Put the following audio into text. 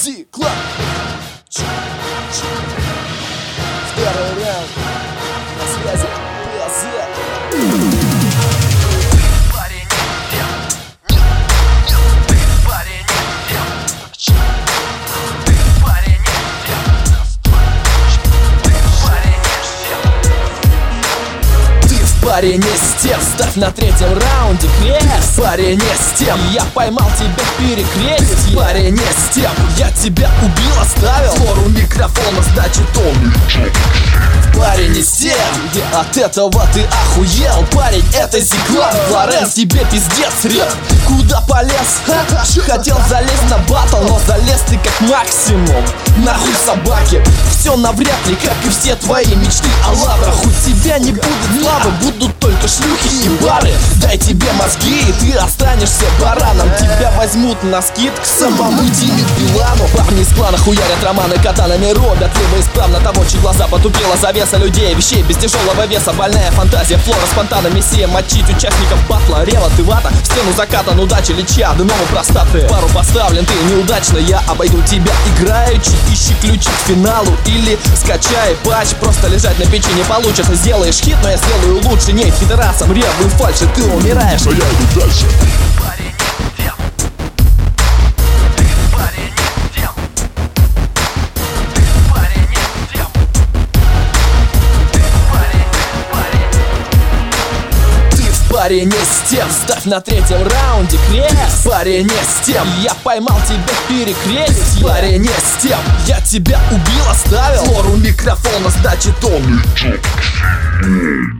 Циклон. Второй раунд. На связи ПЗ. Парень не с тем, ставь на третьем раунде крест. Парень не с тем, я поймал тебя в перекрестье. Парень не с тем, я тебя убил, оставил флору микрофона, значит он. Парень не с тем, где от этого ты охуел. Парень, это Циклон, Флоренс, тебе пиздец рет. Куда полез? Хотел залезть на батл, но залез ты как максимум. Нахуй собаки, все навряд ли, как и все твои мечты о лаврах. У тебя не будет славы, будут только шлюхи и бары. Дай тебе мозги, и ты останешься бараном. Тебя возьмут на скид к самому Диме Билану. Парни из клана хуярят романы, катанами робят либо исправно того, чьи глаза потупила завеса людей, вещей без тяжелого веса. Больная фантазия, флора спонтанно, мессия мочить участников батла. Рева, ты вата, в стену закатан, удачи лечи, аденома простаты. Пару поставлен, ты неудачно, я обойду тебя играючи. Ищи ключик к финалу или скачай патч. Просто лежать на печи не получится. Сделаешь хит, но я сделаю лучше. Нет, фидерасом, ревую фальши, ты умираешь, а я иду дальше. Парень не с тем, ставь на третьем раунде крест. Парень не с тем, я поймал тебя в перекрестье. Парень не с тем, я тебя убил, оставил флору микрофона, значит он.